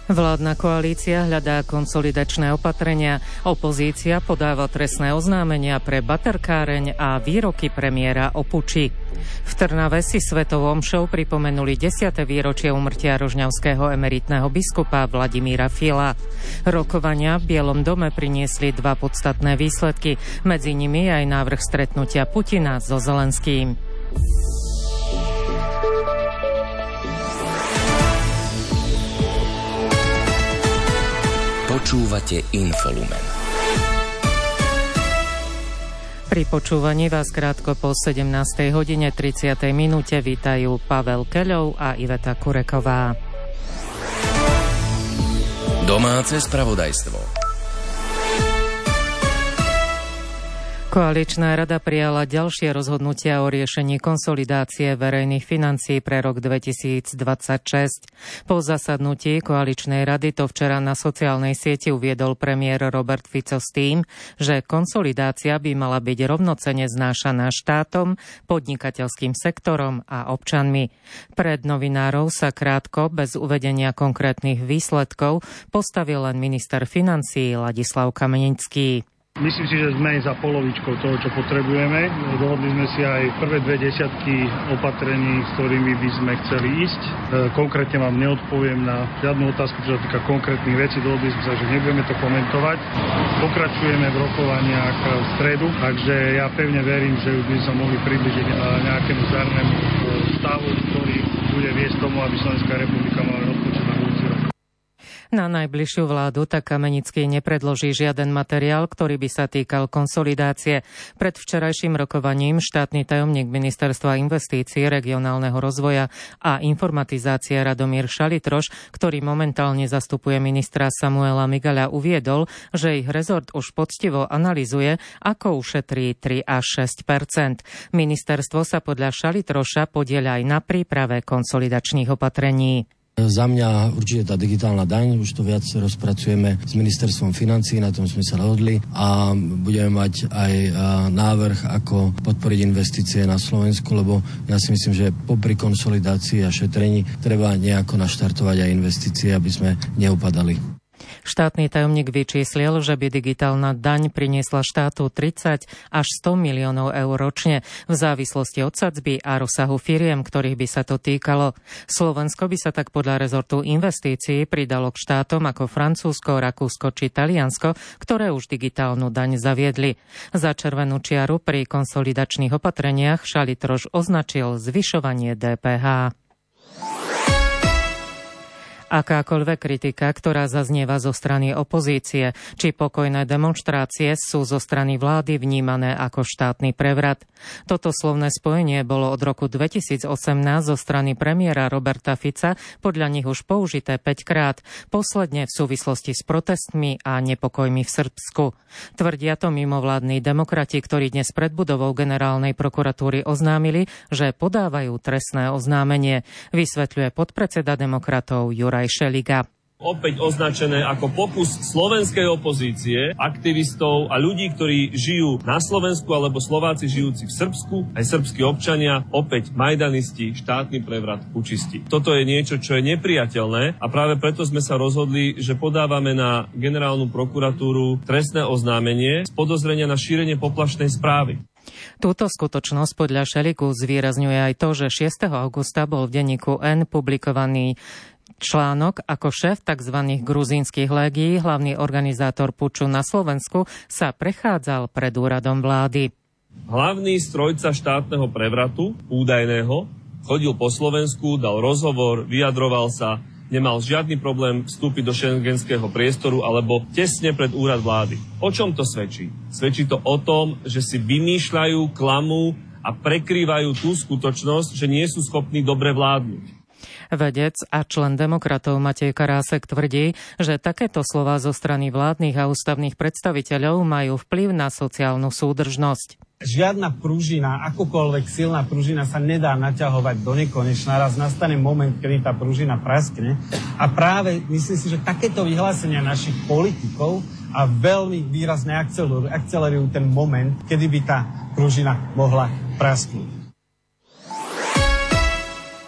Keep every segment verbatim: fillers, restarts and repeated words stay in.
Vládna koalícia hľadá konsolidačné opatrenia. Opozícia podáva trestné oznámenia pre baterkáreň a výroky premiéra o puči. V Trnave si svetou omšou pripomenuli desiate výročie úmrtia rožňavského emeritného biskupa Vladimíra Fila. Rokovania v Bielom dome priniesli dva podstatné výsledky, medzi nimi aj návrh stretnutia Putina so Zelenským. Počúvate Infolumen. Pri počúvaní vás krátko po sedemnástej hodine tridsiatej minúte vítajú Pavel Keľov a Iveta Kureková. Domáce spravodajstvo. Koaličná rada prijala ďalšie rozhodnutia o riešení konsolidácie verejných financií pre rok dvetisícdvadsaťšesť. Po zasadnutí koaličnej rady to včera na sociálnej sieti uviedol premiér Robert Fico s tým, že konsolidácia by mala byť rovnocenne znášaná štátom, podnikateľským sektorom a občanmi. Pred novinárov sa krátko, bez uvedenia konkrétnych výsledkov, postavil len minister financií Ladislav Kamenický. Myslím si, že sme za polovičkou toho, čo potrebujeme. Dohodli sme si aj prvé dve desiatky opatrení, s ktorými by sme chceli ísť. Konkrétne vám neodpoviem na žiadnu otázku, čo sa týka konkrétnych vecí. Dohodli sme sa, že nebudeme to komentovať. Pokračujeme v rokovaniach v stredu, takže ja pevne verím, že už by sa mohli približiť nejakému zdarnému stavu, ktorý bude viesť tomu, aby Slovenská republika mala rozpočet na budúci rok. Na najbližšiu vládu tak Kamenický nepredloží žiaden materiál, ktorý by sa týkal konsolidácie. Pred včerajším rokovaním štátny tajomník Ministerstva investícií, regionálneho rozvoja a informatizácie Radomír Šalitroš, ktorý momentálne zastupuje ministra Samuela Migaľa, uviedol, že ich rezort už poctivo analyzuje, ako ušetrí tri až šesť percent. Ministerstvo sa podľa Šalitroša podieľa aj na príprave konsolidačných opatrení. Za mňa určite tá digitálna daň, už to viac rozpracujeme s ministerstvom financií, na tom sme sa dohodli a budeme mať aj návrh, ako podporiť investície na Slovensku, lebo ja si myslím, že popri konsolidácii a šetrení treba nejako naštartovať aj investície, aby sme neupadali. Štátny tajomník vyčíslil, že by digitálna daň priniesla štátu tridsať až sto miliónov eur ročne v závislosti od sadzby a rozsahu firiem, ktorých by sa to týkalo. Slovensko by sa tak podľa rezortu investícií pridalo k štátom ako Francúzsko, Rakúsko či Taliansko, ktoré už digitálnu daň zaviedli. Za červenú čiaru pri konsolidačných opatreniach Šalitroš označil zvyšovanie dé pé há. Akákoľvek kritika, ktorá zaznieva zo strany opozície, či pokojné demonštrácie sú zo strany vlády vnímané ako štátny prevrat. Toto slovné spojenie bolo od roku dvetisícosemnásť zo strany premiéra Roberta Fica podľa nich už použité päťkrát, posledne v súvislosti s protestmi a nepokojmi v Srbsku. Tvrdia to mimovládni demokrati, ktorí dnes pred budovou generálnej prokuratúry oznámili, že podávajú trestné oznámenie, vysvetľuje podpredseda demokratov Juraj Šeliga. Opäť označené ako pokus slovenskej opozície, aktivistov a ľudí, ktorí žijú na Slovensku alebo Slováci žijúci v Srbsku, aj srbskí občania, opäť majdanisti, štátny prevrat, pučisti. Toto je niečo, čo je nepriateľné a práve preto sme sa rozhodli, že podávame na generálnu prokuratúru trestné oznámenie z podozrenia na šírenie poplašnej správy. Túto skutočnosť podľa Šeligu zvýrazňuje aj to, že šiesteho augusta bol v denníku N publikovaný článok, ako šéf tzv. Gruzínskych légií, hlavný organizátor puču na Slovensku, sa prechádzal pred úradom vlády. Hlavný strojca štátneho prevratu, údajného, chodil po Slovensku, dal rozhovor, vyjadroval sa, nemal žiadny problém vstúpiť do šengenského priestoru alebo tesne pred úrad vlády. O čom to svedčí? Svedčí to o tom, že si vymýšľajú, klamú a prekrývajú tú skutočnosť, že nie sú schopní dobre vládnuť. Vedec a člen demokratov Matej Karásek tvrdí, že takéto slová zo strany vládnych a ústavných predstaviteľov majú vplyv na sociálnu súdržnosť. Žiadna pružina, akokoľvek silná pružina sa nedá naťahovať do nekonečna. Raz nastane moment, kedy tá pružina praskne. A práve myslím si, že takéto vyhlásenia našich politikov a veľmi výrazne akcelerujú, akcelerujú ten moment, kedy by tá pružina mohla prasknúť.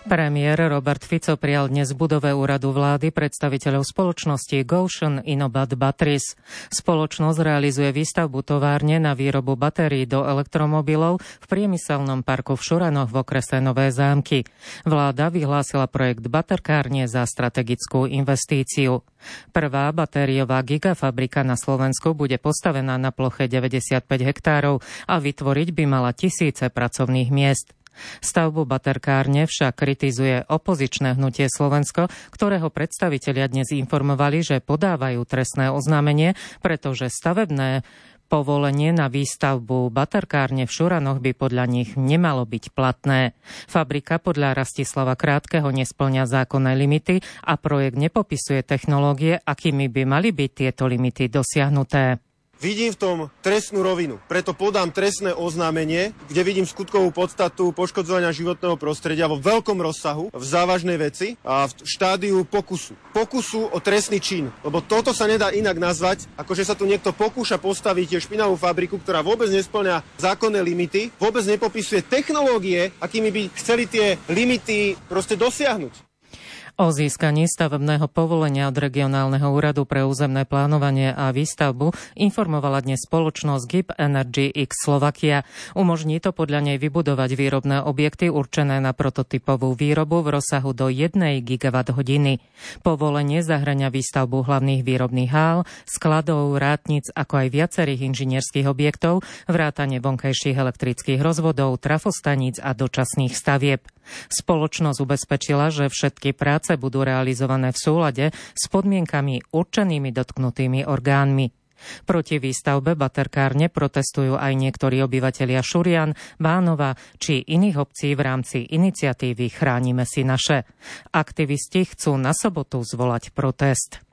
Premiér Robert Fico prijal dnes v budove úradu vlády predstaviteľov spoločnosti Gotion Inobat Batteries. Spoločnosť realizuje výstavbu továrne na výrobu batérií do elektromobilov v priemyselnom parku v Šuranoch v okrese Nové Zámky. Vláda vyhlásila projekt baterkárne za strategickú investíciu. Prvá batériová gigafabrika na Slovensku bude postavená na ploche deväťdesiatpäť hektárov a vytvoriť by mala tisíce pracovných miest. Stavbu baterkárne však kritizuje opozičné hnutie Slovensko, ktorého predstavitelia dnes informovali, že podávajú trestné oznámenie, pretože stavebné povolenie na výstavbu baterkárne v Šuranoch by podľa nich nemalo byť platné. Fabrika podľa Rastislava Krátkeho nespĺňa zákonné limity a projekt nepopisuje technológie, akými by mali byť tieto limity dosiahnuté. Vidím v tom trestnú rovinu, preto podám trestné oznámenie, kde vidím skutkovú podstatu poškodzovania životného prostredia vo veľkom rozsahu, v závažnej veci a v štádiu pokusu. Pokusu o trestný čin, lebo toto sa nedá inak nazvať, ako že sa tu niekto pokúša postaviť špinavú fabriku, ktorá vôbec nespĺňa zákonné limity, vôbec nepopisuje technológie, akými by chceli tie limity proste dosiahnuť. O získaní stavebného povolenia od Regionálneho úradu pre územné plánovanie a výstavbu informovala dnes spoločnosť gé í pé Energy X Slovakia. Umožní to podľa nej vybudovať výrobné objekty určené na prototypovú výrobu v rozsahu do jednej gigawatt-hodiny. Povolenie zahŕňa výstavbu hlavných výrobných hál, skladov, rátnic, ako aj viacerých inžinierských objektov, vrátane vonkajších elektrických rozvodov, trafostaníc a dočasných stavieb. Spoločnosť ubezpečila, že všetky práce budú realizované v súlade s podmienkami určenými dotknutými orgánmi. Proti výstavbe baterkárne protestujú aj niektorí obyvatelia Šurian, Bánova či iných obcí v rámci iniciatívy Chránime si naše. Aktivisti chcú na sobotu zvolať protest.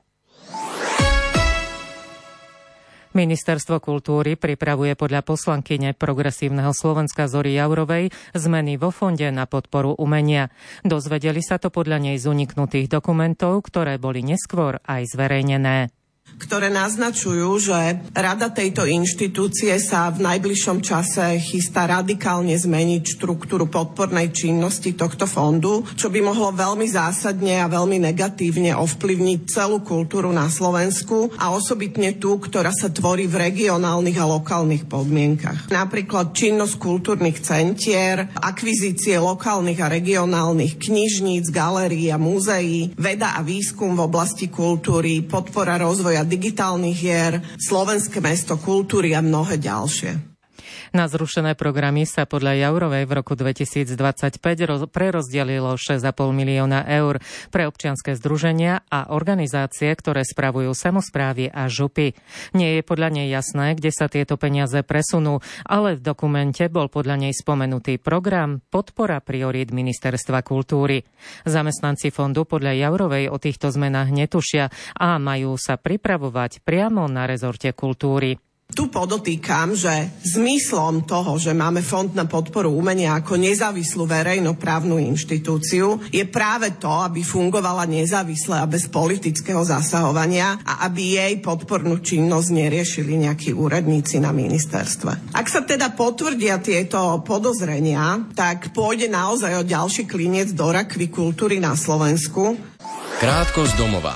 Ministerstvo kultúry pripravuje podľa poslankyne Progresívneho Slovenska Zory Jaurovej zmeny vo fonde na podporu umenia. Dozvedeli sa to podľa nej z uniknutých dokumentov, ktoré boli neskôr aj zverejnené, ktoré naznačujú, že rada tejto inštitúcie sa v najbližšom čase chystá radikálne zmeniť štruktúru podpornej činnosti tohto fondu, čo by mohlo veľmi zásadne a veľmi negatívne ovplyvniť celú kultúru na Slovensku a osobitne tú, ktorá sa tvorí v regionálnych a lokálnych podmienkach. Napríklad činnosť kultúrnych centier, akvizície lokálnych a regionálnych knižníc, galérií a múzeí, veda a výskum v oblasti kultúry, podpora rozvoja digitálnych hier, Slovenské mesto kultúry a mnohé ďalšie. Na zrušené programy sa podľa Jaurovej v roku dvetisícdvadsaťpäť roz- prerozdelilo šesť a pol milióna eur pre občianske združenia a organizácie, ktoré spravujú samosprávy a župy. Nie je podľa nej jasné, kde sa tieto peniaze presunú, ale v dokumente bol podľa nej spomenutý program Podpora priorít Ministerstva kultúry. Zamestnanci fondu podľa Jaurovej o týchto zmenách netušia a majú sa pripravovať priamo na rezorte kultúry. Tu podotýkam, že zmyslom toho, že máme Fond na podporu umenia ako nezávislú verejnoprávnu inštitúciu, je práve to, aby fungovala nezávisle a bez politického zasahovania a aby jej podpornú činnosť neriešili nejakí úradníci na ministerstve. Ak sa teda potvrdia tieto podozrenia, tak pôjde naozaj o ďalší klinec do rakvy kultúry na Slovensku. Krátko z domova.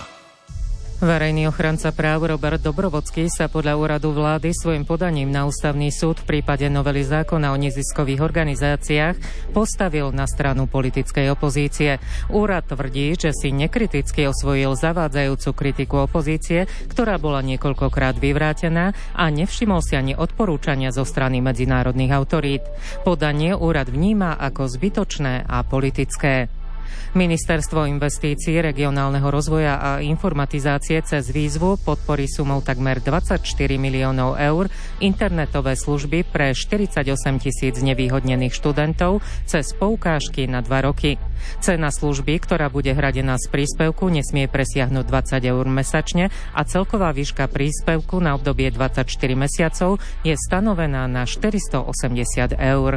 Verejný ochranca práv Robert Dobrovodský sa podľa úradu vlády svojim podaním na ústavný súd v prípade novely zákona o neziskových organizáciách postavil na stranu politickej opozície. Úrad tvrdí, že si nekriticky osvojil zavádzajúcu kritiku opozície, ktorá bola niekoľkokrát vyvrátená a nevšimol si ani odporúčania zo strany medzinárodných autorít. Podanie úrad vníma ako zbytočné a politické. Ministerstvo investícií, regionálneho rozvoja a informatizácie cez výzvu podporí sumou takmer dvadsaťštyri miliónov eur internetové služby pre štyridsaťosem tisíc nevýhodnených študentov cez poukážky na dva roky. Cena služby, ktorá bude hradená z príspevku, nesmie presiahnuť dvadsať eur mesačne a celková výška príspevku na obdobie dvadsaťštyri mesiacov je stanovená na štyristoosemdesiat eur.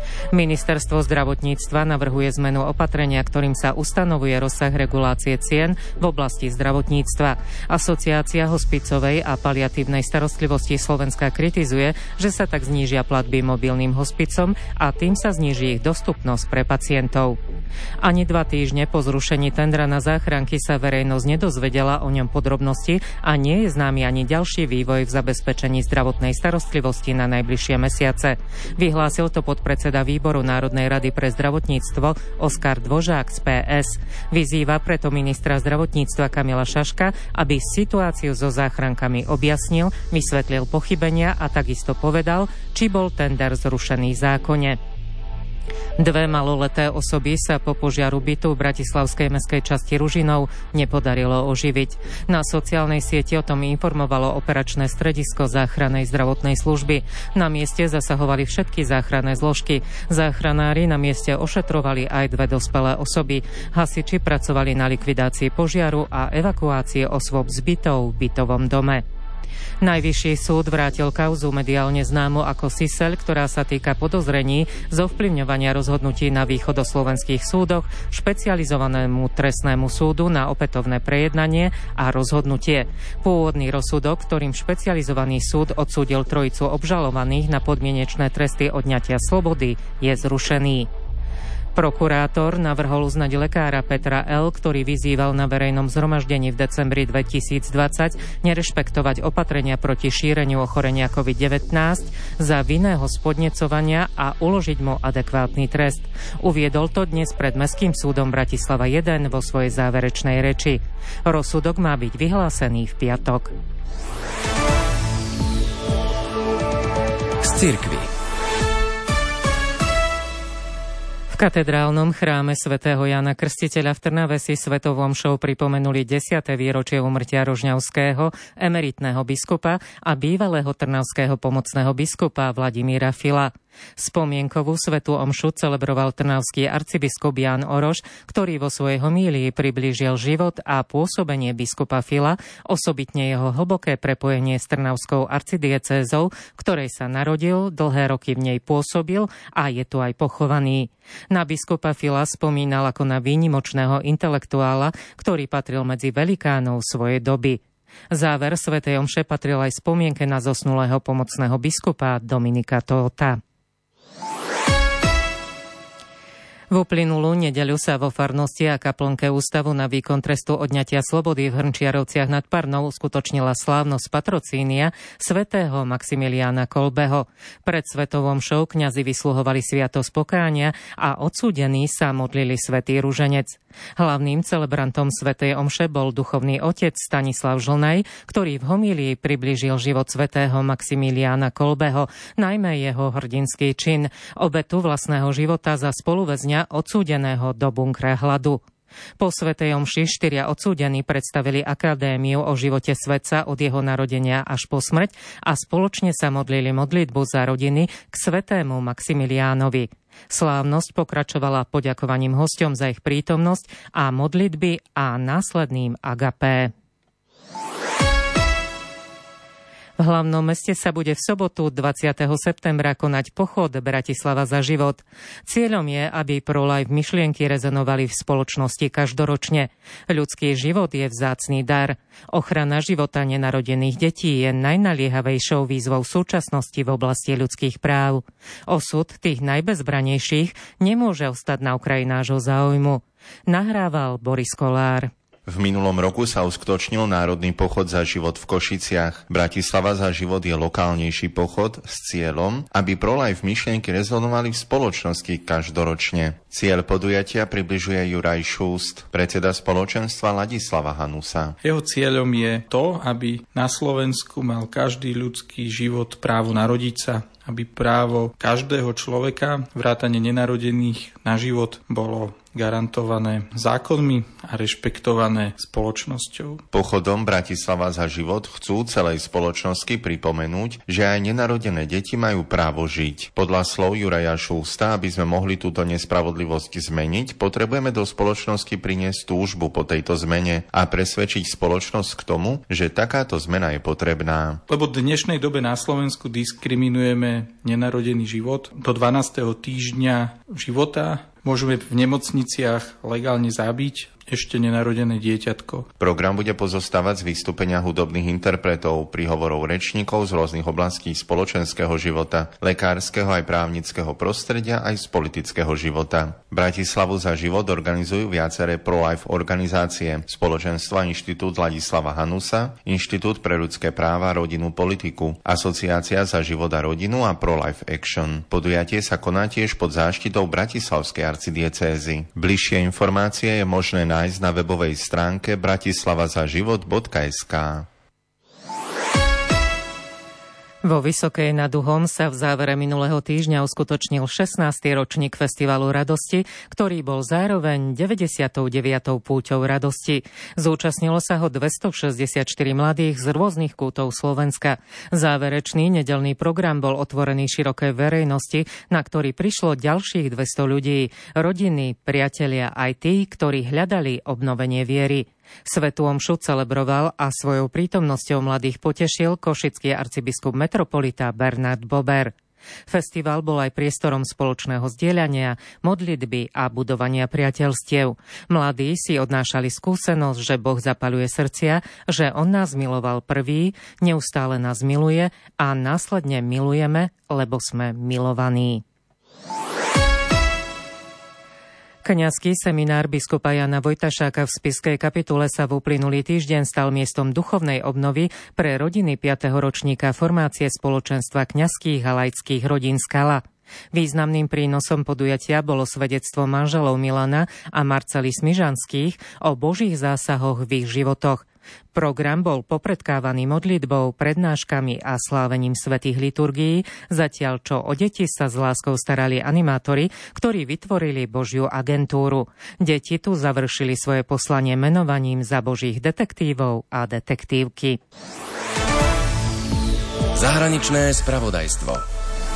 Ministerstvo zdravotníctva navrhuje zmenu opatrenia, ktorým sa ustanovuje rozsah regulácie cien v oblasti zdravotníctva. Asociácia hospicovej a paliatívnej starostlivosti Slovenska kritizuje, že sa tak znížia platby mobilným hospicom a tým sa zníži ich dostupnosť pre pacientov. Ani dva týždne po zrušení tendra na záchranky sa verejnosť nedozvedela o ňom podrobnosti a nie je známy ani ďalší vývoj v zabezpečení zdravotnej starostlivosti na najbližšie mesiace. Vyhlásil to podpredseda Výboru Národnej rady pre zdravotníctvo Oskar Dvožák z pé es. Vyzýva preto ministra zdravotníctva Kamila Šaška, aby situáciu so záchrankami objasnil, vysvetlil pochybenia a takisto povedal, či bol tender zrušený v zákone. Dve maloleté osoby sa po požiaru bytu v bratislavskej mestskej časti Ružinov nepodarilo oživiť. Na sociálnej sieti o tom informovalo operačné stredisko záchrannej zdravotnej služby. Na mieste zasahovali všetky záchranné zložky. Záchranári na mieste ošetrovali aj dve dospelé osoby. Hasiči pracovali na likvidácii požiaru a evakuácie osôb z bytov v bytovom dome. Najvyšší súd vrátil kauzu mediálne známu ako Siseľ, ktorá sa týka podozrení z ovplyvňovania rozhodnutí na východoslovenských súdoch špecializovanému trestnému súdu na opätovné prejednanie a rozhodnutie. Pôvodný rozsudok, ktorým špecializovaný súd odsúdil trojicu obžalovaných na podmienečné tresty odňatia slobody, je zrušený. Prokurátor navrhol uznať lekára Petra L., ktorý vyzýval na verejnom zhromaždení v decembri dvetisícdvadsať nerešpektovať opatrenia proti šíreniu ochorenia covid devätnásť za vinného spodnecovania a uložiť mu adekvátny trest. Uviedol to dnes pred Mestským súdom Bratislava jeden vo svojej záverečnej reči. Rozsudok má byť vyhlásený v piatok. Z cirkvi. V katedrálnom chráme svätého Jána Krstiteľa v Trnave si svetou omšou pripomenuli desiate výročie úmrtia rožňavského emeritného biskupa a bývalého trnavského pomocného biskupa Vladimíra Fila. Spomienkovú svätú omšu celebroval trnavský arcibiskup Ján Oroš, ktorý vo svojej homílii priblížil život a pôsobenie biskupa Fila, osobitne jeho hlboké prepojenie s trnavskou arcidiecézou, v ktorej sa narodil, dlhé roky v nej pôsobil a je tu aj pochovaný. Na biskupa Fila spomínal ako na výnimočného intelektuála, ktorý patril medzi velikánov svojej doby. Záver svätej omše patril aj spomienke na zosnulého pomocného biskupa Dominika Tóta. V uplynulú nedeľu sa vo farnosti a kaplnke Ústavu na výkon trestu odňatia slobody v Hrnčiarovciach nad Parnou uskutočnila slávnosť patrocínia svätého Maximiliána Kolbeho. Pred svetou omšou kňazi vysluhovali sviatosť pokánia a odsúdení sa modlili svätý ruženec. Hlavným celebrantom svätej omše bol duchovný otec Stanislav Žlnaj, ktorý v homílii priblížil život svätého Maximiliána Kolbeho, najmä jeho hrdinský čin, obetu vlastného života za spoluväzňa odsúdeného do bunkra hladu. Po svätej omši štyria odsúdení predstavili akadémiu o živote svätca od jeho narodenia až po smrť a spoločne sa modlili modlitbu za rodiny k svätému Maximiliánovi. Slávnosť pokračovala poďakovaním hosťom za ich prítomnosť a modlitby a následným agapé. V hlavnom meste sa bude v sobotu dvadsiateho septembra konať pochod Bratislava za život. Cieľom je, aby pro-life myšlienky rezonovali v spoločnosti každoročne. Ľudský život je vzácny dar. Ochrana života nenarodených detí je najnaliehavejšou výzvou súčasnosti v oblasti ľudských práv. Osud tých najbezbranejších nemôže ostať na okraji nášho záujmu. Nahrával Boris Kolár. V minulom roku sa uskutočnil Národný pochod za život v Košiciach. Bratislava za život je lokálnejší pochod s cieľom, aby pro-life myšlienky rezonovali v spoločnosti každoročne. Cieľ podujatia približuje Juraj Šúst, predseda spoločenstva Ladislava Hanusa. Jeho cieľom je to, aby na Slovensku mal každý ľudský život právo narodiť sa, aby právo každého človeka, vrátane nenarodených, na život bolo garantované zákonmi a rešpektované spoločnosťou. Pochodom Bratislava za život chcú celej spoločnosti pripomenúť, že aj nenarodené deti majú právo žiť. Podľa slov Juraja Šulsta, aby sme mohli túto nespravodlivosť zmeniť, potrebujeme do spoločnosti priniesť túžbu po tejto zmene a presvedčiť spoločnosť k tomu, že takáto zmena je potrebná. Lebo v dnešnej dobe na Slovensku diskriminujeme nenarodený život. Do dvanásteho týždňa života môžeme v nemocniciach legálne zabiť ešte nenarodené dieťatko. Program bude pozostávať z vystúpenia hudobných interpretov, príhovorov rečníkov z rôznych oblastí spoločenského života, lekárskeho aj právnického prostredia aj z politického života. Bratislavu za život organizujú viaceré pro-life organizácie, Spoločenstva Inštitút Ladislava Hanusa, Inštitút pre ľudské práva, rodinu, politiku, Asociácia za život a rodinu a Pro-Life Action. Podujatie sa koná tiež pod záštitou Bratislavskej arcidiecézy. Bližšie informácie je možné nájsť na webovej stránke bratislava za život bodka es ká. Vo Vysokej nad Uhom sa v závere minulého týždňa uskutočnil šestnásty ročník Festivalu radosti, ktorý bol zároveň deväťdesiatou deviatou púťou radosti. Zúčastnilo sa ho dvestošesťdesiatštyri mladých z rôznych kútov Slovenska. Záverečný nedeľný program bol otvorený širokej verejnosti, na ktorý prišlo ďalších dvesto ľudí, rodiny, priatelia aj tí, ktorí hľadali obnovenie viery. Svätú omšu celebroval a svojou prítomnosťou mladých potešil košický arcibiskup metropolita Bernard Bober. Festival bol aj priestorom spoločného zdieľania, modlitby a budovania priateľstiev. Mladí si odnášali skúsenosť, že Boh zapaľuje srdcia, že On nás miloval prvý, neustále nás miluje a následne milujeme, lebo sme milovaní. Kňazský seminár biskupa Jana Vojtašáka v Spišskej kapitule sa v uplynulý týždeň stal miestom duchovnej obnovy pre rodiny piateho ročníka formácie spoločenstva kňazských a laických rodín Skala. Významným prínosom podujatia bolo svedectvo manželov Milana a Marcely Smižanských o Božích zásahoch v ich životoch. Program bol popredkávaný modlitbou, prednáškami a slávením svätých liturgií, zatiaľ čo o deti sa s láskou starali animátori, ktorí vytvorili Božiu agentúru. Deti tu završili svoje poslanie menovaním za Božích detektívov a detektívky. Zahraničné spravodajstvo.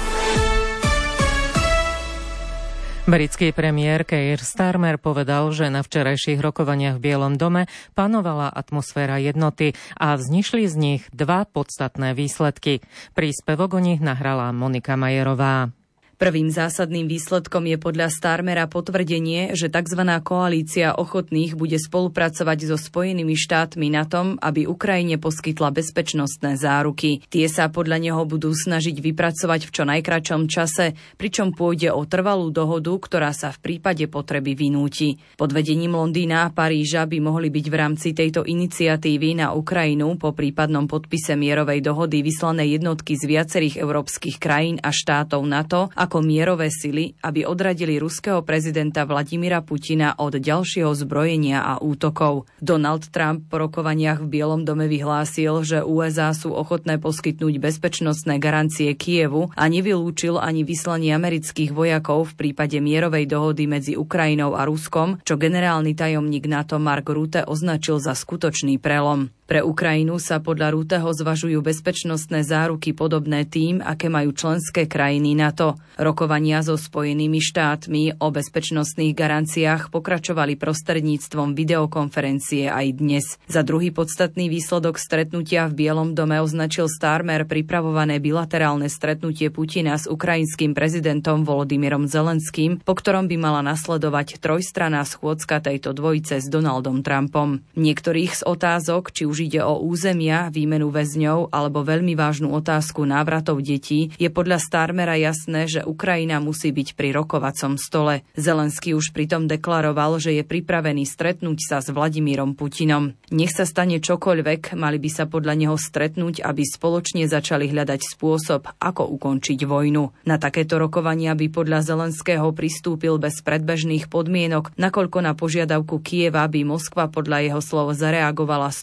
Britský premiér Keir Starmer povedal, že na včerajších rokovaniach v Bielom dome panovala atmosféra jednoty a vznišli z nich dva podstatné výsledky. Príspevok o nich nahrala Monika Majerová. Prvým zásadným výsledkom je podľa Starmera potvrdenie, že tzv. Koalícia ochotných bude spolupracovať so Spojenými štátmi na tom, aby Ukrajine poskytla bezpečnostné záruky. Tie sa podľa neho budú snažiť vypracovať v čo najkratšom čase, pričom pôjde o trvalú dohodu, ktorá sa v prípade potreby vynúti. Pod vedením Londýna a Paríža by mohli byť v rámci tejto iniciatívy na Ukrajinu po prípadnom podpise mierovej dohody vyslané jednotky z viacerých európskych krajín a štátov NATO ako mierové sily, aby odradili ruského prezidenta Vladimíra Putina od ďalšieho zbrojenia a útokov. Donald Trump po rokovaniach v Bielom dome vyhlásil, že ú es á sú ochotné poskytnúť bezpečnostné garancie Kyjevu a nevylúčil ani vyslanie amerických vojakov v prípade mierovej dohody medzi Ukrajinou a Ruskom, čo generálny tajomník NATO Mark Rutte označil za skutočný prelom. Pre Ukrajinu sa podľa Rutteho zvažujú bezpečnostné záruky podobné tým, aké majú členské krajiny NATO. Rokovania so Spojenými štátmi o bezpečnostných garanciách pokračovali prostredníctvom videokonferencie aj dnes. Za druhý podstatný výsledok stretnutia v Bielom dome označil Starmer pripravované bilaterálne stretnutie Putina s ukrajinským prezidentom Volodymyrom Zelenským, po ktorom by mala nasledovať trojstranná schôdzka tejto dvojice s Donaldom Trumpom. Niektorých z otázok, či už ide o územia, výmenu väzňov alebo veľmi vážnu otázku návratov detí, je podľa Starmera jasné, že Ukrajina musí byť pri rokovacom stole. Zelenský už pritom deklaroval, že je pripravený stretnúť sa s Vladimírom Putinom. Nech sa stane čokoľvek, mali by sa podľa neho stretnúť, aby spoločne začali hľadať spôsob, ako ukončiť vojnu. Na takéto rokovania by podľa Zelenského pristúpil bez predbežných podmienok, nakoľko na požiadavku Kyjeva by Moskva podľa jeho slov zareagovala stovkou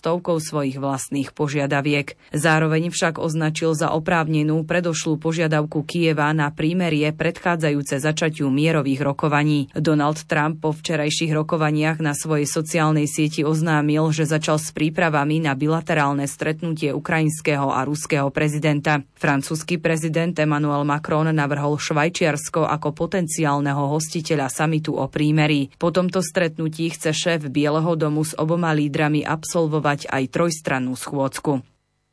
svojich vlastných požiadaviek. Zároveň však označil za oprávnenú predošlú požiadavku Kyjeva na prímerie predchádzajúce začatiu mierových rokovaní. Donald Trump po včerajších rokovaniach na svojej sociálnej sieti oznámil, že začal s prípravami na bilaterálne stretnutie ukrajinského a ruského prezidenta. Francúzsky prezident Emmanuel Macron navrhol Švajčiarsko ako potenciálneho hostiteľa samitu o prímerí. Po tomto stretnutí chce šéf Bieleho domu s oboma lídrami absolvovať aj trojstrannú schôdzku.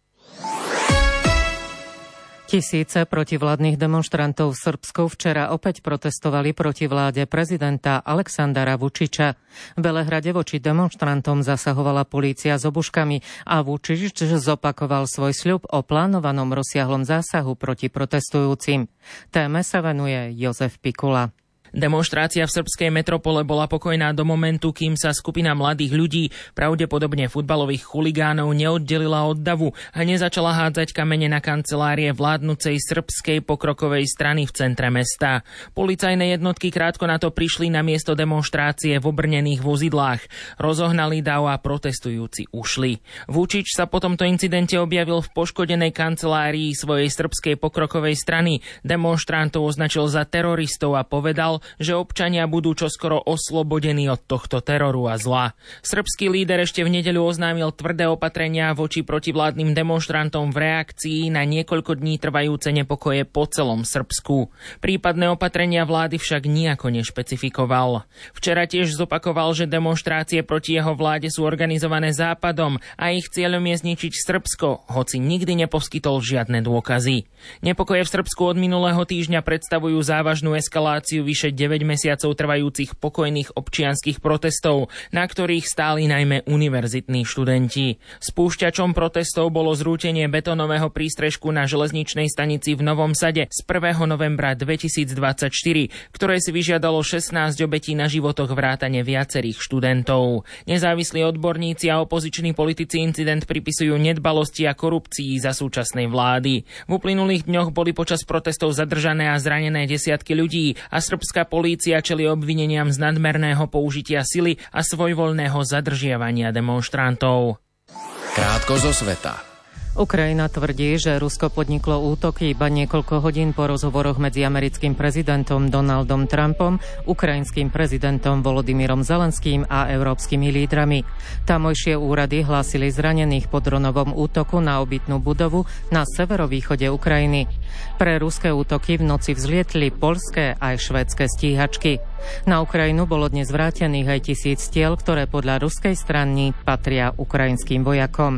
Tisíce protivládnych demonštrantov v Srbsku včera opäť protestovali proti vláde prezidenta Aleksandara Vučiča. V Belehrade voči demonštrantom zasahovala polícia s obuškami a Vučič zopakoval svoj sľub o plánovanom rozsiahlom zásahu proti protestujúcim. Téme sa venuje Jozef Pikula. Demonštrácia v srbskej metropole bola pokojná do momentu, kým sa skupina mladých ľudí, pravdepodobne futbalových chuligánov, neoddelila od davu a nezačala hádzať kamene na kancelárie vládnucej srbskej pokrokovej strany v centre mesta. Policajné jednotky krátko na to prišli na miesto demonštrácie v obrnených vozidlách. Rozohnali dav a protestujúci ušli. Vučič sa po tomto incidente objavil v poškodenej kancelárii svojej srbskej pokrokovej strany. Demonštrantov označil za teroristov a povedal, že občania budú čoskoro oslobodení od tohto teroru a zla. Srbský líder ešte v nedeľu oznámil tvrdé opatrenia voči protivládnym demonštrantom v reakcii na niekoľko dní trvajúce nepokoje po celom Srbsku. Prípadné opatrenia vlády však nijako nešpecifikoval. Včera tiež zopakoval, že demonštrácie proti jeho vláde sú organizované Západom a ich cieľom je zničiť Srbsko, hoci nikdy neposkytol žiadne dôkazy. Nepokoje v Srbsku od minulého týždňa predstavujú závažnú eskaláciu vyše deväť mesiacov trvajúcich pokojných občianskych protestov, na ktorých stáli najmä univerzitní študenti. Spúšťačom protestov bolo zrútenie betónového prístrežku na železničnej stanici v Novom Sade z prvého novembra dvetisícdvadsaťštyri, ktoré si vyžiadalo šestnásť obetí na životoch vrátane viacerých študentov. Nezávislí odborníci a opoziční politici incident pripisujú nedbalosti a korupcii za súčasnej vlády. V uplynulých dňoch boli počas protestov zadržané a zranené desiatky ľudí a srbská polícia čelí obvineniam z nadmerného použitia sily a svojvoľného zadržiavania demonštrantov. Krátko zo sveta. Ukrajina tvrdí, že Rusko podniklo útoky iba niekoľko hodín po rozhovoroch medzi americkým prezidentom Donaldom Trumpom, ukrajinským prezidentom Volodymyrom Zelenským a európskymi lídrami. Tamojšie úrady hlásili zranených po dronovom útoku na obytnú budovu na severovýchode Ukrajiny. Pre ruské útoky v noci vzlietli poľské aj švédske stíhačky. Na Ukrajinu bolo dnes vrátených aj tisíc tiel, ktoré podľa ruskej strany patria ukrajinským vojakom.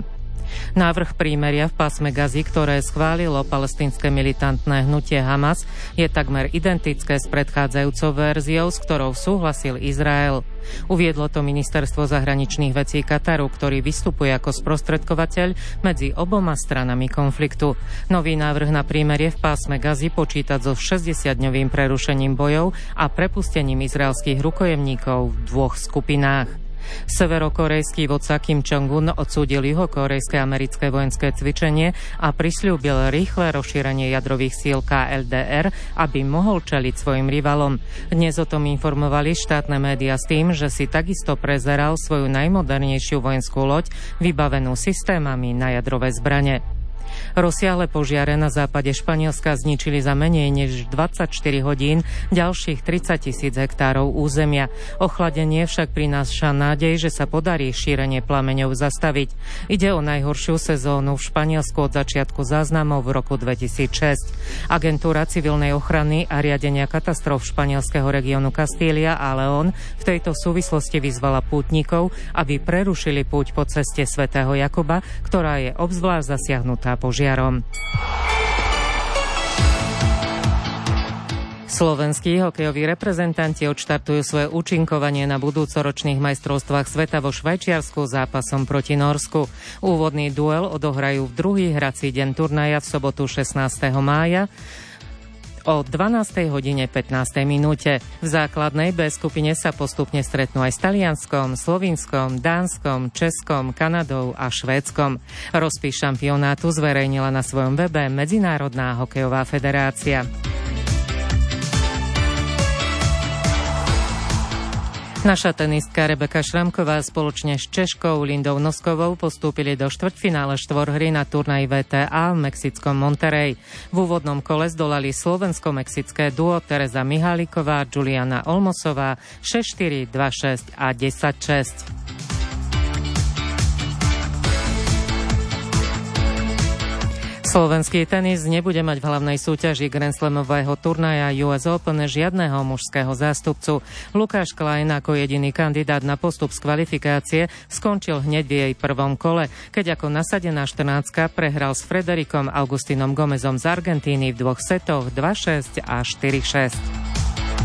Návrh prímeria v pásme Gazy, ktoré schválilo palestínske militantné hnutie Hamas, je takmer identické s predchádzajúcou verziou, s ktorou súhlasil Izrael. Uviedlo to ministerstvo zahraničných vecí Kataru, ktorý vystupuje ako sprostredkovateľ medzi oboma stranami konfliktu. Nový návrh na prímerie v pásme Gazy počíta so šesťdesiatdňovým prerušením bojov a prepustením izraelských rukojemníkov v dvoch skupinách. Severokorejský vodca Kim Jong-un odsúdil juhokorejské americké vojenské cvičenie a prisľúbil rýchle rozšírenie jadrových síl ká el dé er, aby mohol čeliť svojim rivalom. Dnes o tom informovali štátne médiá s tým, že si takisto prezeral svoju najmodernejšiu vojenskú loď vybavenú systémami na jadrové zbrane. Rozsiahle požiare na západe Španielska zničili za menej než dvadsaťštyri hodín ďalších tridsať tisíc hektárov územia. Ochladenie však prináša nádej, že sa podarí šírenie plameňov zastaviť. Ide o najhoršiu sezónu v Španielsku od začiatku záznamov v roku dvetisícšesť. Agentúra civilnej ochrany a riadenia katastrof španielského regiónu Kastília a León v tejto súvislosti vyzvala pútnikov, aby prerušili púť po ceste svätého Jakuba, ktorá je obzvlášť zasiahnutá požiarom. Slovenskí hokejoví reprezentanti odštartujú svoje účinkovanie na budúcoročných majstrovstvách sveta vo Švajčiarsku zápasom proti Norsku. Úvodný duel odohrajú v druhý hrací deň turnaja v sobotu šestnásteho mája o dvanástej hodine pätnástej minúte. V základnej B skupine sa postupne stretnú aj s Talianskom, Slovinskom, Dánskom, Českom, Kanadou a Švédskom. Rozpis šampionátu zverejnila na svojom webe Medzinárodná hokejová federácia. Naša tenistka Rebeka Šramková spoločne s Češkou Lindou Noskovou postúpili do štvrťfinále štvorhry na turnaji vé té á v mexickom Monterrey. V úvodnom kole zdolali slovensko-mexické duo Tereza Miháliková, Juliana Olmosová šesť štyri, dva šesť a desať šesť. Slovenský tenis nebude mať v hlavnej súťaži Grand Slamového turnaja ú es Open žiadneho mužského zástupcu. Lukáš Klein ako jediný kandidát na postup z kvalifikácie skončil hneď v jej prvom kole, keď ako nasadená štrnáctka prehral s Frederikom Augustinom Gomezom z Argentíny v dvoch setoch dva šesť a štyri šesť.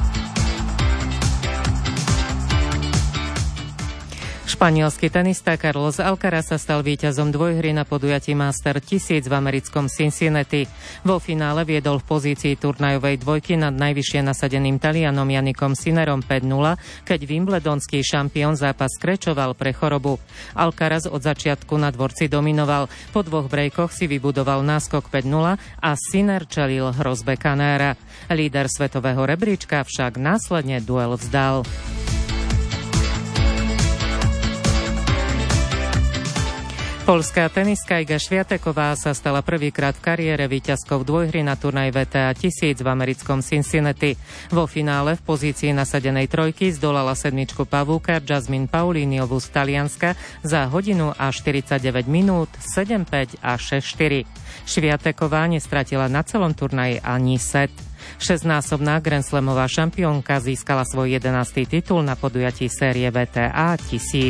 Španielský tenista Carlos Alcaraz sa stal víťazom dvojhry na podujatí Master tisíc v americkom Cincinnati. Vo finále viedol v pozícii turnajovej dvojky nad najvyššie nasadeným Talianom Jannikom Sinnerom päť nula, keď wimbledonský šampión zápas skrečoval pre chorobu. Alcaraz od začiatku na dvorci dominoval. Po dvoch brejkoch si vybudoval náskok päť nula a Sinner čelil hrozbe kanára. Líder svetového rebríčka však následne duel vzdal. Poľská tenistka Iga Swiateková sa stala prvýkrát v kariére víťazkou dvojhry na turnaj vé té á tisíc v americkom Cincinnati. Vo finále v pozícii nasadenej trojky zdolala sedmičku pavúka Jasmine Pauliniovú z Talianska za hodinu a štyridsaťdeväť minút, sedem päť a šesť štyri. Swiateková nestratila na celom turnaji ani set. Šesťnásobná Grand Slamová šampiónka získala svoj jedenásty titul na podujatí série vé té á tisíc.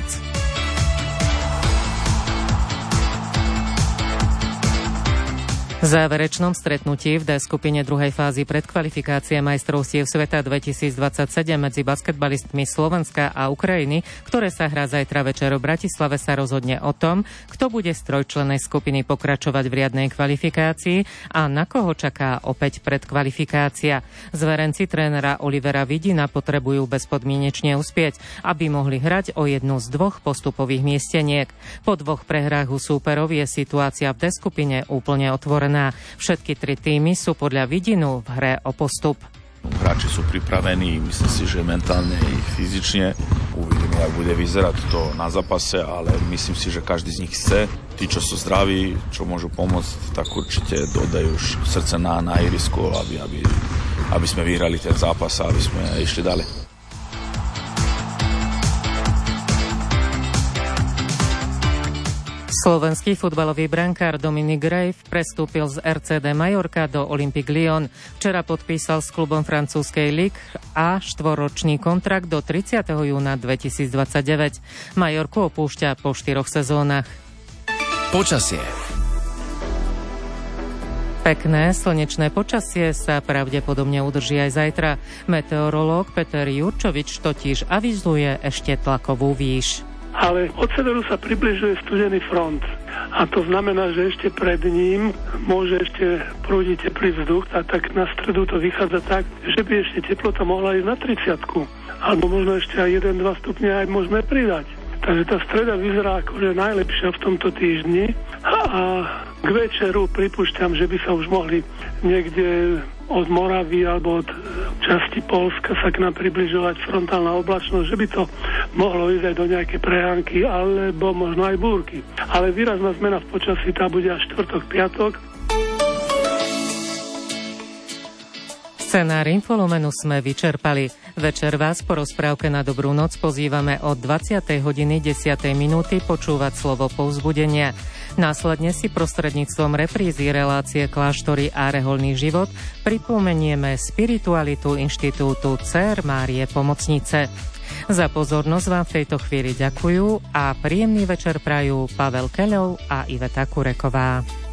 V záverečnom stretnutí v D skupine druhej fázy predkvalifikácie majstrovstiev sveta dvetisícdvadsaťsedem medzi basketbalistmi Slovenska a Ukrajiny, ktoré sa hrá zajtra večer v Bratislave, sa rozhodne o tom, kto bude z trojčlennej skupiny pokračovať v riadnej kvalifikácii a na koho čaká opäť predkvalifikácia. Zverenci trénera Olivera Vidina potrebujú bezpodmienečne uspieť, aby mohli hrať o jednu z dvoch postupových miesteniek. Po dvoch prehrách u súperov je situácia v D skupine úplne otvorená. Všetky tri týmy sú podľa Vidinu v hre o postup. Hráči sú pripravení, myslím si, že mentálne i fyzične. Uvidíme, jak bude vyzerať to na zápase, ale myslím si, že každý z nich chce. Tí, čo sú zdraví, čo môžu pomôcť, tak určite dodajú už srdce na, na ihrisku, aby, aby, aby sme vyhrali ten zápas a aby sme išli ďalej. Slovenský futbalový brankár Dominik Grave prestúpil z er cé dé Majorka do Olympique Lyon. Včera podpísal s klubom francúzskej Ligue a štvoročný kontrakt do tridsiateho júna dvetisícdvadsaťdeväť. Majorku opúšťa po štyroch sezónach. Počasie. Pekné slnečné počasie sa pravdepodobne udrží aj zajtra. Meteorológ Peter Jurčovič totiž avizuje ešte tlakovú výš. Ale od severu sa približuje studený front. A to znamená, že ešte pred ním môže ešte prúdiť teplý vzduch, a tak na stredu to vychádza tak, že by ešte teplota mohla ísť na tridsiatku. Alebo možno ešte aj jeden až dva stupne aj môžeme pridať. Takže tá streda vyzerá akože najlepšia v tomto týždni. A k večeru pripúšťam, že by sa už mohli niekde od Moravy alebo od časti Poľska sa k nám približovať frontálna oblačnosť, že by to mohlo ísť aj do nejaké prehánky alebo možno aj búrky. Ale výrazná zmena v počasí tá bude až štvrtok, piatok. Scenár Infolumenu sme vyčerpali. Večer vás po rozprávke na Dobrú noc pozývame od dvadsiatej hodiny desať minúty počúvať slovo povzbudenia. Následne si prostredníctvom reprízy relácie Kláštory a reholný život pripomenieme spiritualitu Inštitútu Dcér Márie Pomocnice. Za pozornosť vám v tejto chvíli ďakujú a príjemný večer prajú Pavel Keľov a Iveta Kureková.